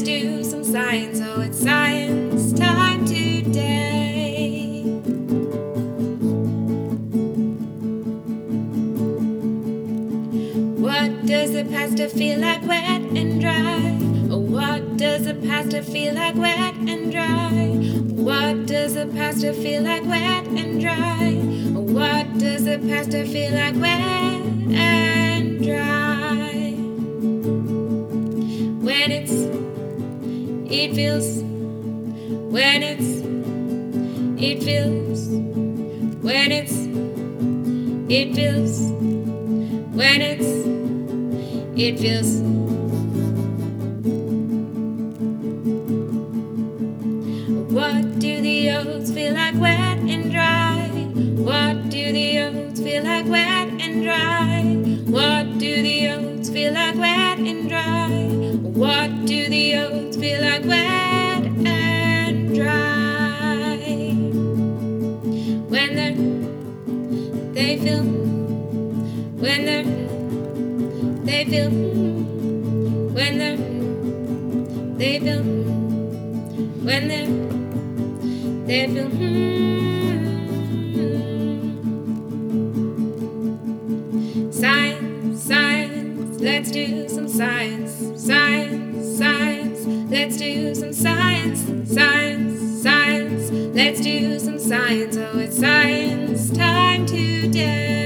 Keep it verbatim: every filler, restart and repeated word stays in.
do some science. Oh, it's science time today. What does the pasta feel like, wet and dry? Oh, what does the pasta feel like, wet and dry? What does the pasta feel like, wet and dry? Oh, what does the pasta feel like, wet and dry? When it's, it feels, when it's, it feels, when it's, it feels, when it's, it feels. What do the oats feel like, wet and dry? What do the oats feel like, wet and dry? What do the oats feel like, wet and dry? What do the oats feel like, wet and dry? When they're, they feel, when they're, they feel, when they're, they feel, when they're, they feel. Mm-hmm. Science, science, let's do some science. Science, science, let's do some science. Science, science, let's do some science. Oh, it's science time today.